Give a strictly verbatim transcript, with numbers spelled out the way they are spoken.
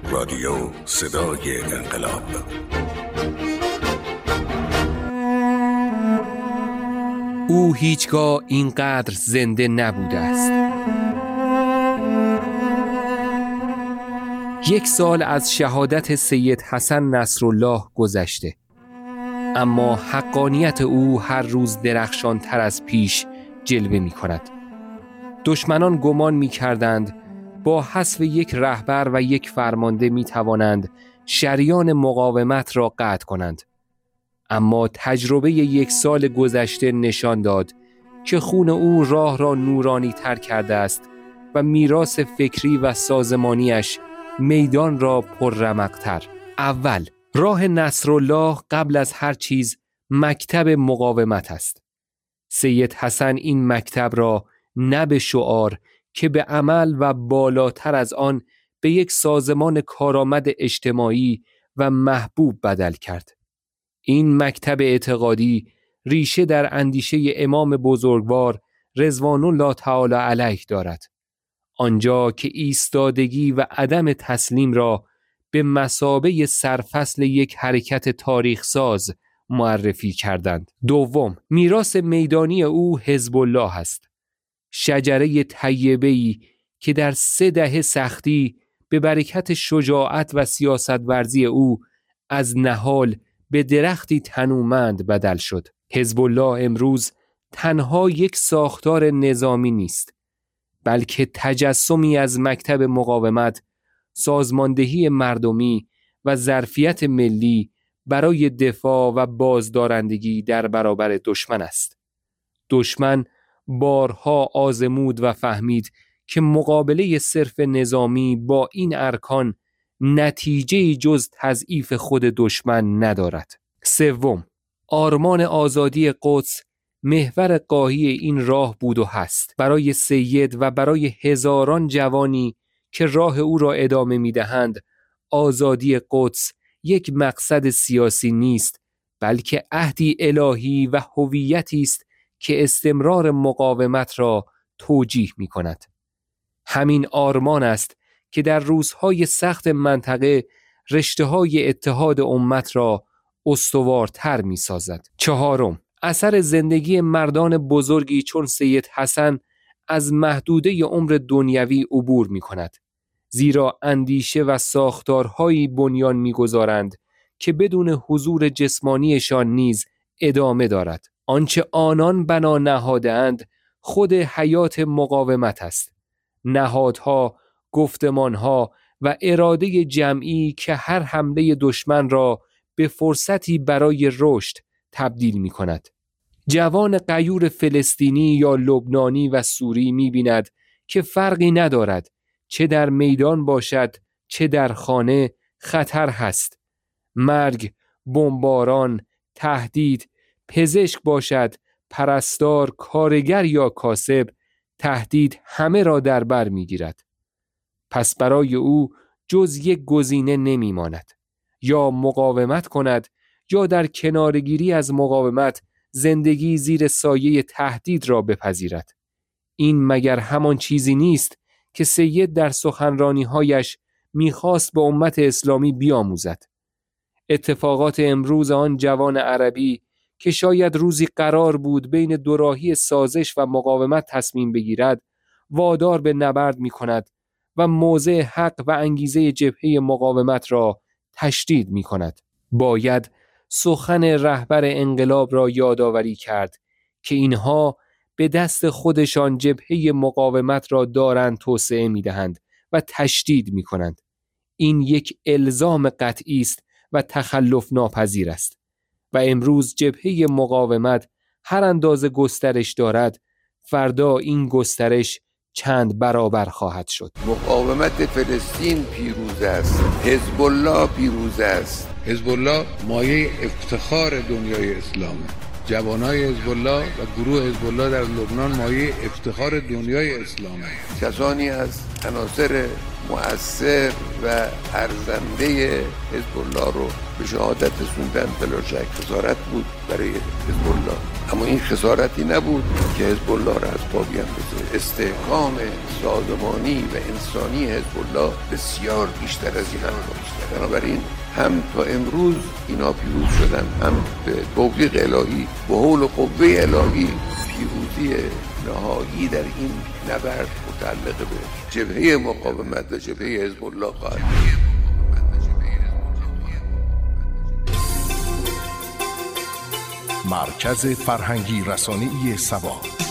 رادیو صدای انقلاب. او هیچگاه اینقدر زنده نبوده است. یک سال از شهادت سید حسن نصرالله گذشته، اما حقانیت او هر روز درخشان تر از پیش جلوه می کند. دشمنان گمان می کردند با حذف یک رهبر و یک فرمانده می توانند شریان مقاومت را قطع کنند، اما تجربه یک سال گذشته نشان داد که خون او راه را نورانی تر کرده است و میراث فکری و سازمانیش میدان را پررمق‌تر. اول، راه نصرالله قبل از هر چیز مکتب مقاومت است. سید حسن این مکتب را نه به شعار که به عمل و بالاتر از آن به یک سازمان کارآمد اجتماعی و محبوب بدل کرد. این مکتب اعتقادی ریشه در اندیشه امام بزرگوار رضوان الله تعالی علیه دارد، آنجا که ایستادگی و عدم تسلیم را به مثابه سرفصل یک حرکت تاریخ ساز معرفی کردند. دوم، میراث میدانی او حزب الله است، شجره طیبه‌ای که در سه دهه سختی به برکت شجاعت و سیاست ورزی او از نهال به درختی تنومند بدل شد. حزب الله امروز تنها یک ساختار نظامی نیست، بلکه تجسمی از مکتب مقاومت، سازماندهی مردمی و ظرفیت ملی برای دفاع و بازدارندگی در برابر دشمن است. دشمن بارها آزمود و فهمید که مقابله صرف نظامی با این ارکان نتیجه جز تضعیف خود دشمن ندارد. سوم، آرمان آزادی قدس محور قاهی این راه بود و هست. برای سید و برای هزاران جوانی که راه او را ادامه می‌دهند، آزادی قدس یک مقصد سیاسی نیست، بلکه عهدی الهی و هویتی است که استمرار مقاومت را توجیه می‌کند. همین آرمان است که در روزهای سخت منطقه رشته‌های اتحاد امت را استوارتر می‌سازد. چهارم، اثر زندگی مردان بزرگی چون سید حسن از محدوده عمر دنیوی عبور می‌کند، زیرا اندیشه و ساختارهایی بنیان می‌گذارند که بدون حضور جسمانیشان نیز ادامه دارد. آنچه آنان بنا نهاده‌اند خود حیات مقاومت است، نهادها، گفتمانها و اراده جمعی که هر حمله دشمن را به فرصتی برای رشد تبدیل می کند. جوان غیور فلسطینی یا لبنانی و سوری می بیند که فرقی ندارد چه در میدان باشد چه در خانه خطر هست. مرگ، بمباران، تهدید، پزشک باشد، پرستار، کارگر یا کاسب، تهدید همه را در بر می گیرد. پس برای او جز یک گزینه نمی ماند، یا مقاومت کند یا در کنارگیری از مقاومت زندگی زیر سایه تهدید را بپذیرد. این مگر همان چیزی نیست که سید در سخنرانی‌هایش می‌خواست به امت اسلامی بیاموزد؟ اتفاقات امروز آن جوان عربی که شاید روزی قرار بود بین دوراهی سازش و مقاومت تصمیم بگیرد، وادار به نبرد می‌کند و موضع حق و انگیزه جبهه مقاومت را تشدید می‌کند. باید سخن رهبر انقلاب را یادآوری کرد که اینها به دست خودشان جبهه مقاومت را دارند توسعه می‌دهند و تشدید می‌کنند. این یک الزام قطعی است و تخلف ناپذیر است و امروز جبهه مقاومت هر اندازه گسترش دارد، فردا این گسترش چند برابر خواهد شد. مقاومت فلسطین پیروز است، حزب الله پیروز است. حزب الله مایه افتخار دنیای اسلامه. جوانای حزب الله و گروه حزب الله در لبنان مایه افتخار دنیای اسلامی. کسانی از عناصر مؤثر و ارزنده حزب الله رو به شهادت رسوندن، بلا شک خسارت بود برای حزب الله، اما این خسارتی نبود که حزب الله را از پا بیندازه. استحکام سازمانی و انسانی حزب الله بسیار بیشتر از این هم بیشتر. بنابراین هم تا امروز اینا پیروز شدن، هم به توفیق الهی و حول و قوه الهی پیروزی نهایی در این نبرد متعلق به جبهه مقاومت و جبهه حزب الله خواهد. مرکز فرهنگی رسانه‌ای سبا.